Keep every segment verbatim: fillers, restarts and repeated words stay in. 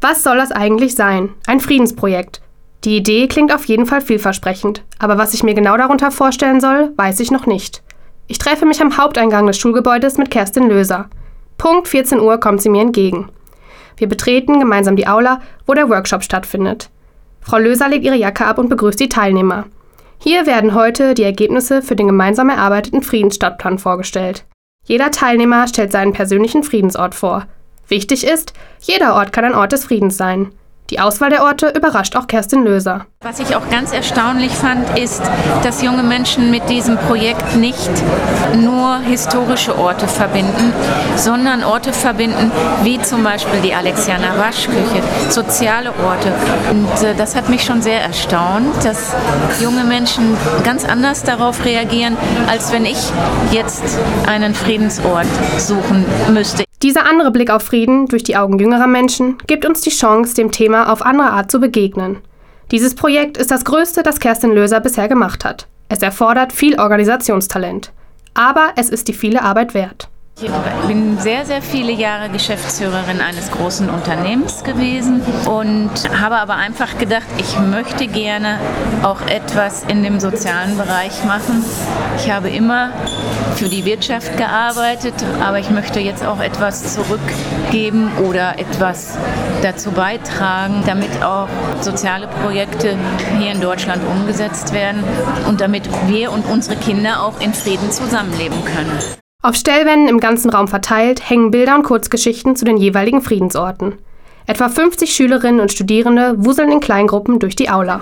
Was soll das eigentlich sein? Ein Friedensprojekt. Die Idee klingt auf jeden Fall vielversprechend, aber was ich mir genau darunter vorstellen soll, weiß ich noch nicht. Ich treffe mich am Haupteingang des Schulgebäudes mit Kerstin Löser. Punkt vierzehn Uhr kommt sie mir entgegen. Wir betreten gemeinsam die Aula, wo der Workshop stattfindet. Frau Löser legt ihre Jacke ab und begrüßt die Teilnehmer. Hier werden heute die Ergebnisse für den gemeinsam erarbeiteten Friedensstadtplan vorgestellt. Jeder Teilnehmer stellt seinen persönlichen Friedensort vor. Wichtig ist, jeder Ort kann ein Ort des Friedens sein. Die Auswahl der Orte überrascht auch Kerstin Löser. Was ich auch ganz erstaunlich fand, ist, dass junge Menschen mit diesem Projekt nicht nur historische Orte verbinden, sondern Orte verbinden, wie zum Beispiel die Alexianer Waschküche, soziale Orte. Und äh, das hat mich schon sehr erstaunt, dass junge Menschen ganz anders darauf reagieren, als wenn ich jetzt einen Friedensort suchen müsste. Dieser andere Blick auf Frieden durch die Augen jüngerer Menschen gibt uns die Chance, dem Thema auf andere Art zu begegnen. Dieses Projekt ist das größte, das Kerstin Löser bisher gemacht hat. Es erfordert viel Organisationstalent. Aber es ist die viele Arbeit wert. Ich bin sehr, sehr viele Jahre Geschäftsführerin eines großen Unternehmens gewesen und habe aber einfach gedacht, ich möchte gerne auch etwas in dem sozialen Bereich machen. Ich habe immer für die Wirtschaft gearbeitet, aber ich möchte jetzt auch etwas zurückgeben oder etwas dazu beitragen, damit auch soziale Projekte hier in Deutschland umgesetzt werden und damit wir und unsere Kinder auch in Frieden zusammenleben können. Auf Stellwänden im ganzen Raum verteilt hängen Bilder und Kurzgeschichten zu den jeweiligen Friedensorten. Etwa fünfzig Schülerinnen und Studierende wuseln in Kleingruppen durch die Aula.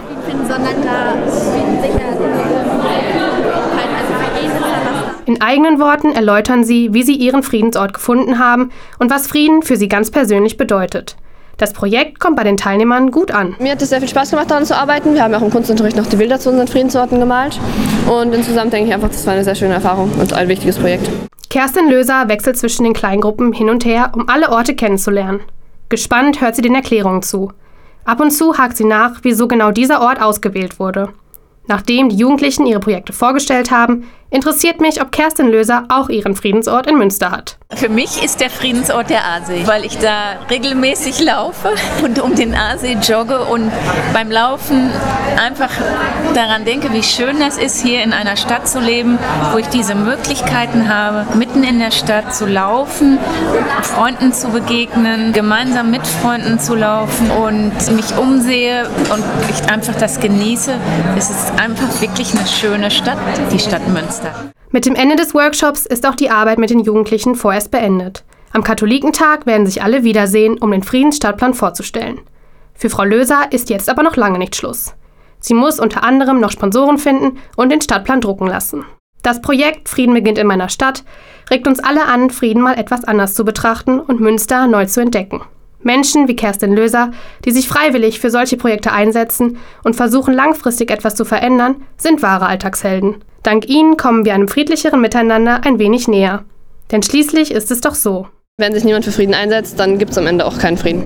In eigenen Worten erläutern sie, wie sie ihren Friedensort gefunden haben und was Frieden für sie ganz persönlich bedeutet. Das Projekt kommt bei den Teilnehmern gut an. Mir hat es sehr viel Spaß gemacht, daran zu arbeiten. Wir haben auch im Kunstunterricht noch die Bilder zu unseren Friedensorten gemalt. Und insgesamt denke ich einfach, das war eine sehr schöne Erfahrung und ein wichtiges Projekt. Kerstin Löser wechselt zwischen den Kleingruppen hin und her, um alle Orte kennenzulernen. Gespannt hört sie den Erklärungen zu. Ab und zu hakt sie nach, wieso genau dieser Ort ausgewählt wurde. Nachdem die Jugendlichen ihre Projekte vorgestellt haben, interessiert mich, ob Kerstin Löser auch ihren Friedensort in Münster hat. Für mich ist der Friedensort der Aasee, weil ich da regelmäßig laufe und um den Aasee jogge und beim Laufen einfach daran denke, wie schön das ist, hier in einer Stadt zu leben, wo ich diese Möglichkeiten habe, mitten in der Stadt zu laufen, Freunden zu begegnen, gemeinsam mit Freunden zu laufen und mich umsehe und ich einfach das genieße. Es ist einfach wirklich eine schöne Stadt, die Stadt Münster. Mit dem Ende des Workshops ist auch die Arbeit mit den Jugendlichen vorerst beendet. Am Katholikentag werden sich alle wiedersehen, um den Friedensstadtplan vorzustellen. Für Frau Löser ist jetzt aber noch lange nicht Schluss. Sie muss unter anderem noch Sponsoren finden und den Stadtplan drucken lassen. Das Projekt Frieden beginnt in meiner Stadt regt uns alle an, Frieden mal etwas anders zu betrachten und Münster neu zu entdecken. Menschen wie Kerstin Löser, die sich freiwillig für solche Projekte einsetzen und versuchen, langfristig etwas zu verändern, sind wahre Alltagshelden. Dank ihnen kommen wir einem friedlicheren Miteinander ein wenig näher. Denn schließlich ist es doch so. Wenn sich niemand für Frieden einsetzt, dann gibt es am Ende auch keinen Frieden.